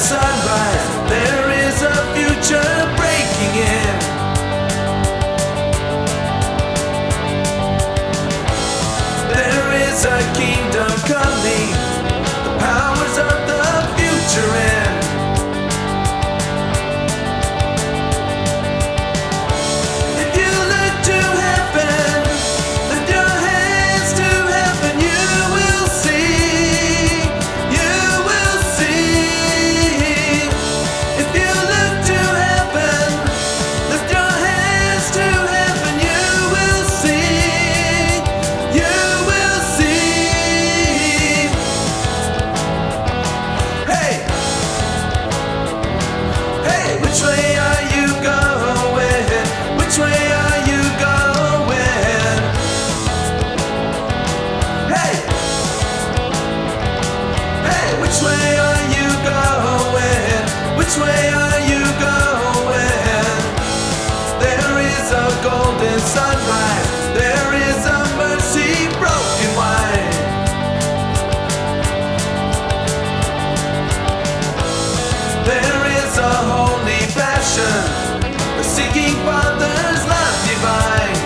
sunrise. There is a future breaking in. There is a kingdom coming. The powers of the future in. If you look to heaven, lift your hands to heaven, you will see. You will see. If you look to heaven, lift your hands to heaven, you will see. You will see. Hey, hey, which way are you going? Which way are you going? Hey, hey, which way are you going? Which way are you going? There is a golden sunrise. There is a mercy broken wide. There is a holy passion, a seeking Father's love divine.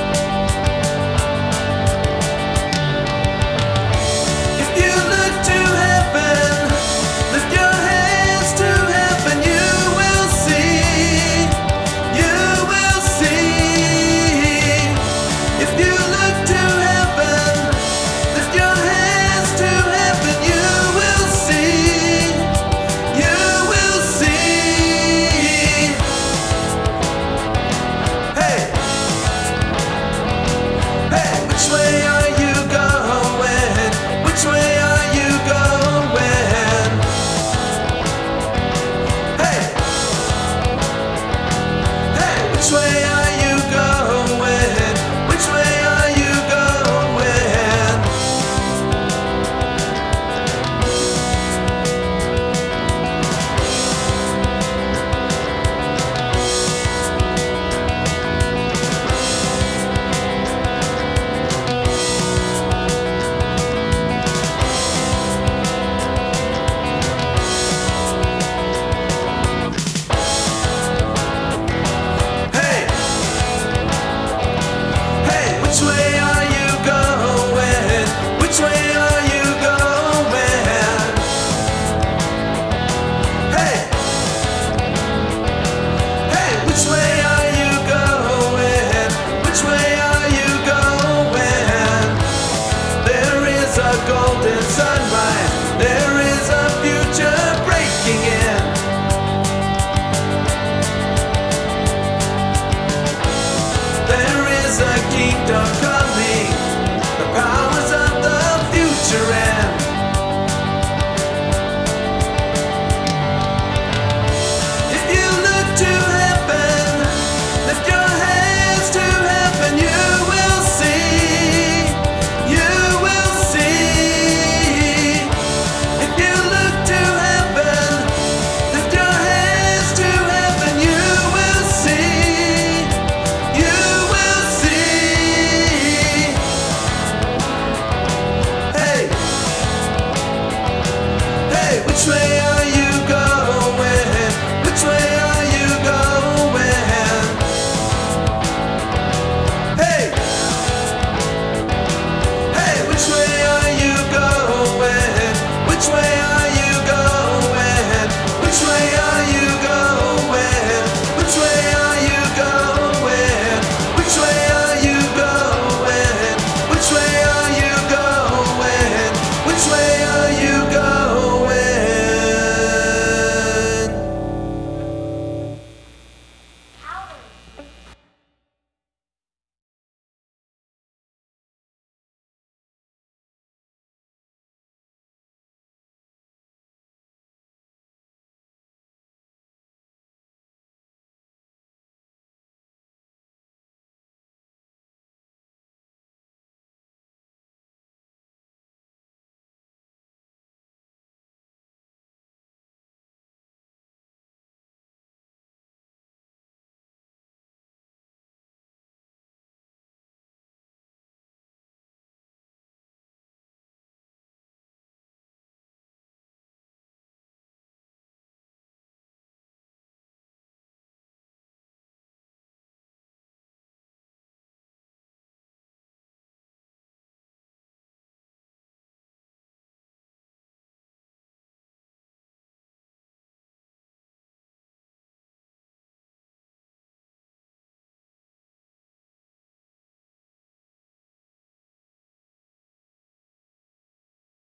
If you look to heaven, lift your hands to heaven, you will see. You will see. If you look to heaven, lift your hands to heaven, you will see. You will see. Hey, hey, which way are you going? Which way are you going? Hey, hey, which way are you going? Which way are you going? Hey, hey, which way are you going? Which way are you going? Hey, hey, which way are you going? Which way are you going? There is a golden sunrise. There is a future breaking in. There is a kingdom coming. The power